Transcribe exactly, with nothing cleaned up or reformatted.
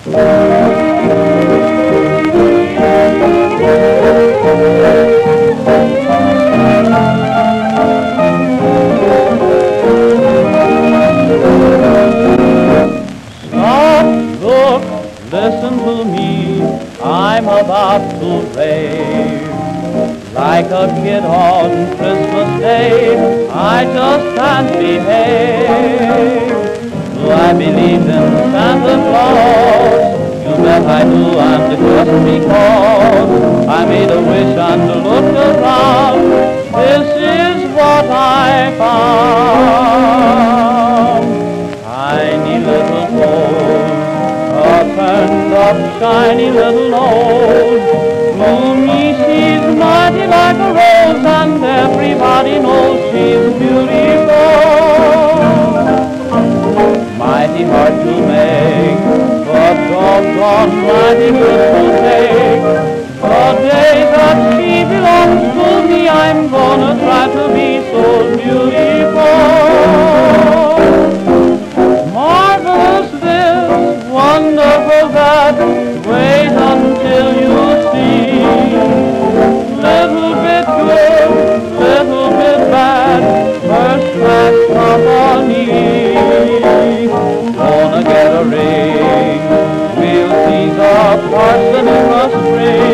Look, listen to me, I'm about to rave. Like a kid on Christmas Day, I just can't behave. Do I believe in Santa Claus? You bet I do, and it just because I made a wish and looked around. This is what I found. Tiny little toes, a turned up shiny little nose. To me she's mighty like a rose, and everybody knows she's beautiful. Mighty hard to make, but doggone mighty good to take. The day that she belongs to me, I'm gonna try to be so beautiful. Marvelous this, wonderful that, wait until you see. Little bit good, little bit bad, first class company. Gonna get a ring, we'll see the parson in the spring.